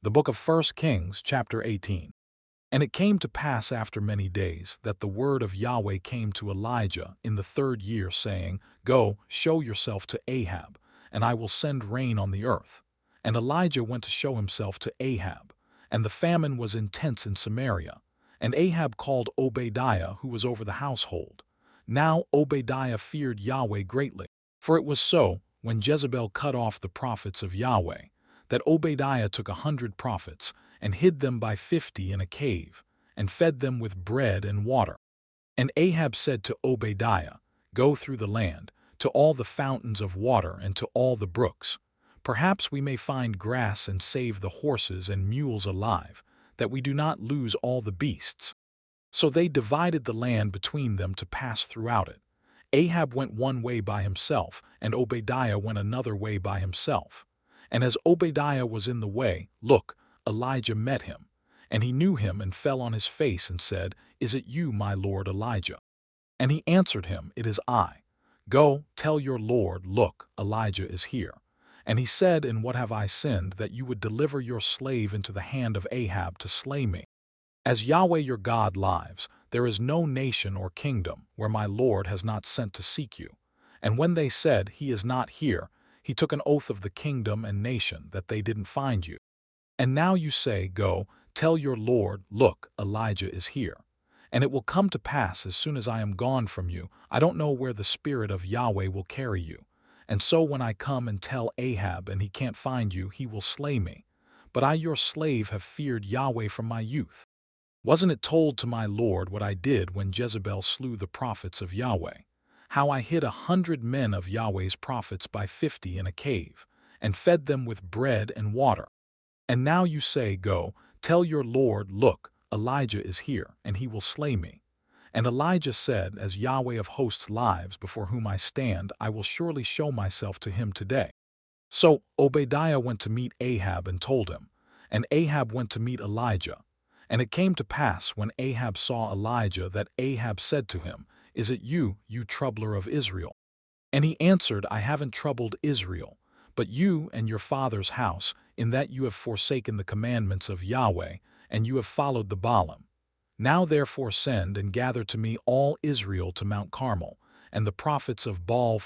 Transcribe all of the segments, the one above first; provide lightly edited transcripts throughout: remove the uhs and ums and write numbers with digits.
The book of 1 Kings, chapter 18. And it came to pass after many days that the word of Yahweh came to Elijah in the 3rd year, saying, Go, show yourself to Ahab, and I will send rain on the earth. And Elijah went to show himself to Ahab, and the famine was intense in Samaria. And Ahab called Obadiah, who was over the household. Now Obadiah feared Yahweh greatly, for it was so, when Jezebel cut off the prophets of Yahweh, that Obadiah took 100 prophets, and hid them by 50 in a cave, and fed them with bread and water. And Ahab said to Obadiah, Go through the land, to all the fountains of water and to all the brooks. Perhaps we may find grass and save the horses and mules alive, that we do not lose all the beasts. So they divided the land between them to pass throughout it. Ahab went one way by himself, and Obadiah went another way by himself. And as Obadiah was in the way, look, Elijah met him. And he knew him and fell on his face and said, Is it you, my lord Elijah? And he answered him, It is I. Go, tell your lord, look, Elijah is here. And he said, In what have I sinned, that you would deliver your slave into the hand of Ahab to slay me? As Yahweh your God lives, there is no nation or kingdom where my lord has not sent to seek you. And when they said, He is not here, he took an oath of the kingdom and nation that they didn't find you. And now you say, Go, tell your lord, look, Elijah is here. And it will come to pass as soon as I am gone from you, I don't know where the Spirit of Yahweh will carry you. And so when I come and tell Ahab and he can't find you, he will slay me. But I your slave have feared Yahweh from my youth. Wasn't it told to my lord what I did when Jezebel slew the prophets of Yahweh? How I hid 100 men of Yahweh's prophets by 50 in a cave, and fed them with bread and water. And now you say, Go, tell your lord, look, Elijah is here, and he will slay me. And Elijah said, As Yahweh of hosts lives, before whom I stand, I will surely show myself to him today. So Obadiah went to meet Ahab and told him, and Ahab went to meet Elijah. And it came to pass when Ahab saw Elijah that Ahab said to him, Is it you, you troubler of Israel? And he answered, I haven't troubled Israel, but you and your father's house, in that you have forsaken the commandments of Yahweh, and you have followed the Baalim. Now therefore send and gather to me all Israel to Mount Carmel, and the prophets of Baal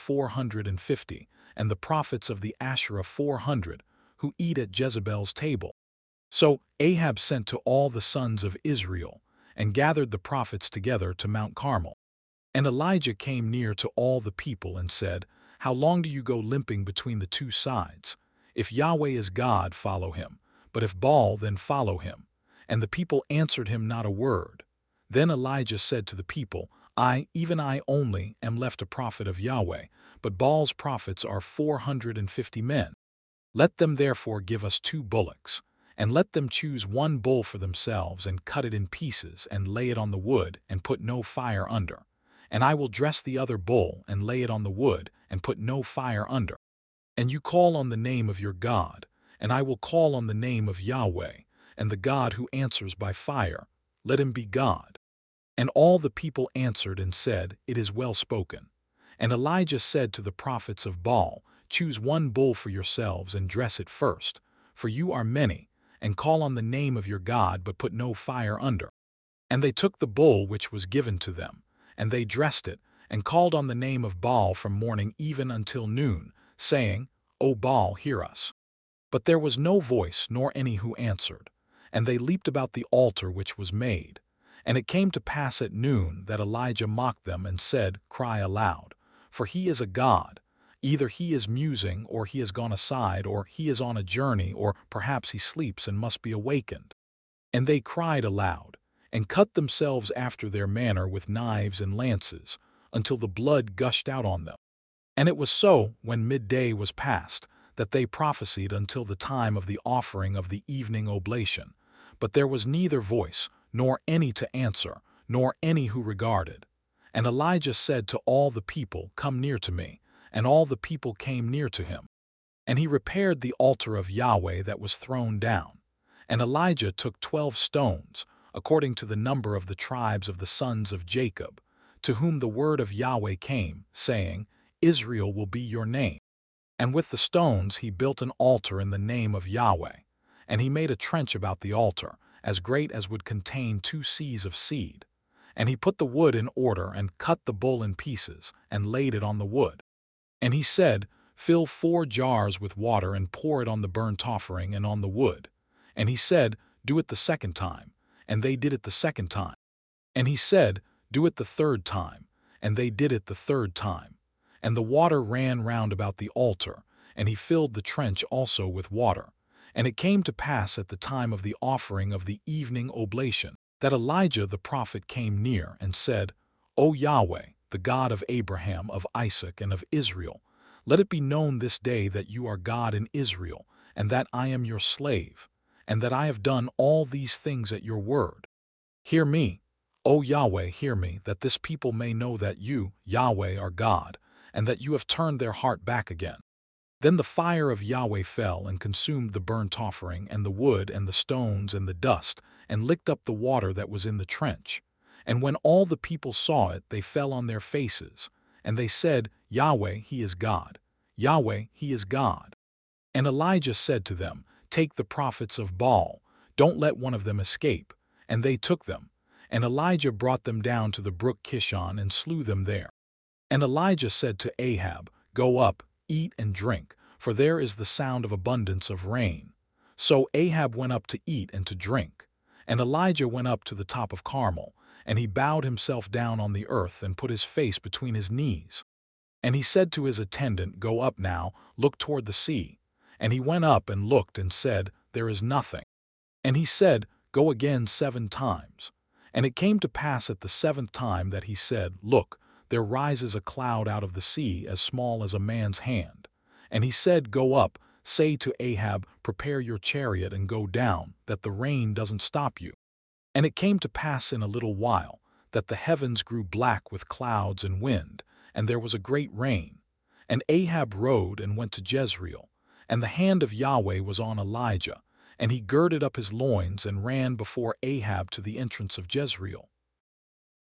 450, and the prophets of the Asherah 400, who eat at Jezebel's table. So Ahab sent to all the sons of Israel, and gathered the prophets together to Mount Carmel. And Elijah came near to all the people and said, How long do you go limping between the two sides? If Yahweh is God, follow him, but if Baal, then follow him. And the people answered him not a word. Then Elijah said to the people, I, even I only, am left a prophet of Yahweh, but Baal's prophets are 450 men. Let them therefore give us 2 bullocks, and let them choose 1 bull for themselves, and cut it in pieces, and lay it on the wood, and put no fire under. And I will dress the other bull, and lay it on the wood, and put no fire under. And you call on the name of your God, and I will call on the name of Yahweh, and the God who answers by fire, let him be God. And all the people answered and said, It is well spoken. And Elijah said to the prophets of Baal, Choose 1 bull for yourselves, and dress it first, for you are many, and call on the name of your God, but put no fire under. And they took the bull which was given to them, and they dressed it, and called on the name of Baal from morning even until noon, saying, O Baal, hear us. But there was no voice, nor any who answered. And they leaped about the altar which was made. And it came to pass at noon that Elijah mocked them and said, Cry aloud, for he is a god. Either he is musing, or he has gone aside, or he is on a journey, or perhaps he sleeps and must be awakened. And they cried aloud, and cut themselves after their manner with knives and lances, until the blood gushed out on them. And it was so, when midday was past, that they prophesied until the time of the offering of the evening oblation. But there was neither voice, nor any to answer, nor any who regarded. And Elijah said to all the people, Come near to me. And all the people came near to him. And he repaired the altar of Yahweh that was thrown down. And Elijah took 12 stones, according to the number of the tribes of the sons of Jacob, to whom the word of Yahweh came, saying, Israel will be your name. And with the stones he built an altar in the name of Yahweh. And he made a trench about the altar, as great as would contain 2 seahs of seed. And he put the wood in order and cut the bull in pieces and laid it on the wood. And he said, Fill 4 jars with water and pour it on the burnt offering and on the wood. And he said, Do it the second time. And they did it the second time. And he said, Do it the third time. And they did it the third time. And the water ran round about the altar, and he filled the trench also with water. And it came to pass at the time of the offering of the evening oblation, that Elijah the prophet came near and said, O Yahweh, the God of Abraham, of Isaac, and of Israel, let it be known this day that you are God in Israel, and that I am your slave, and that I have done all these things at your word. Hear me, O Yahweh, hear me, that this people may know that you, Yahweh, are God, and that you have turned their heart back again. Then the fire of Yahweh fell and consumed the burnt offering and the wood and the stones and the dust, and licked up the water that was in the trench. And when all the people saw it, they fell on their faces. And they said, Yahweh, he is God. Yahweh, he is God. And Elijah said to them, Take the prophets of Baal. Don't let one of them escape. And they took them. And Elijah brought them down to the brook Kishon and slew them there. And Elijah said to Ahab, Go up, eat and drink, for there is the sound of abundance of rain. So Ahab went up to eat and to drink. And Elijah went up to the top of Carmel, and he bowed himself down on the earth and put his face between his knees. And he said to his attendant, Go up now, look toward the sea. And he went up and looked and said, There is nothing. And he said, Go again 7 times. And it came to pass at the 7th time that he said, Look, there rises a cloud out of the sea as small as a man's hand. And he said, Go up, say to Ahab, Prepare your chariot and go down, that the rain doesn't stop you. And it came to pass in a little while, that the heavens grew black with clouds and wind, and there was a great rain. And Ahab rode and went to Jezreel, and the hand of Yahweh was on Elijah, and he girded up his loins and ran before Ahab to the entrance of Jezreel.